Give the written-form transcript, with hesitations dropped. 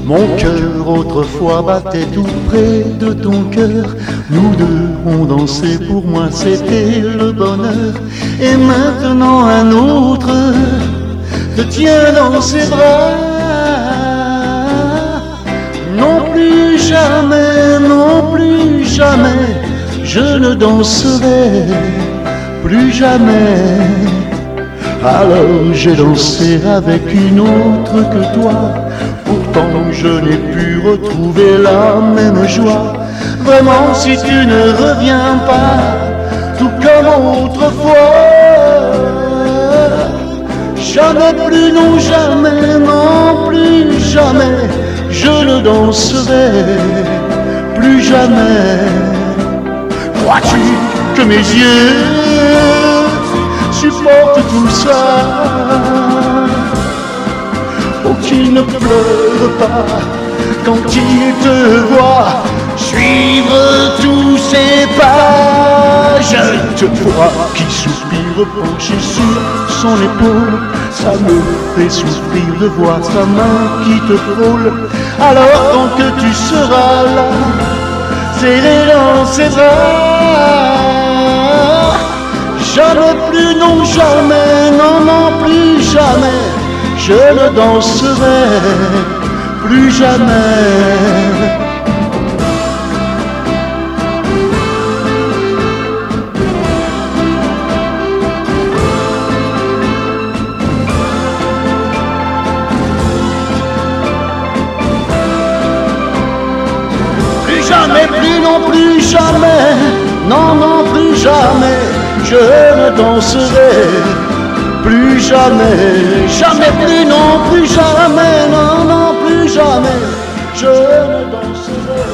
Mon cœur autrefois battait tout près de ton cœur. Nous deux on dansait, pour moi c'était le bonheur. Et maintenant un autre te tient dans ses bras. Non plus jamais, non plus jamais, je ne danserai plus jamais. Alors j'ai dansé avec une autre que toi. Pourtant je n'ai pu retrouver la même joie. Vraiment si tu ne reviens pas, tout comme autrefois, jamais plus, non jamais, non plus jamais, je ne danserai plus jamais. Crois-tu que mes yeux supportent tout ça? Oh, qu'il ne pleure pas quand il te voit suivre tous ses pas. Je te vois qui soupire penché sur son épaule. Ça me fait souffrir de voir sa main qui te frôle. Alors tant que tu seras là, serré dans ses bras, jamais plus, non jamais, non, non plus jamais, je ne danserai plus jamais. Jamais plus, non plus jamais, non, non plus jamais, je ne danserai plus jamais. Jamais plus, non plus jamais, non, non plus jamais, je ne danserai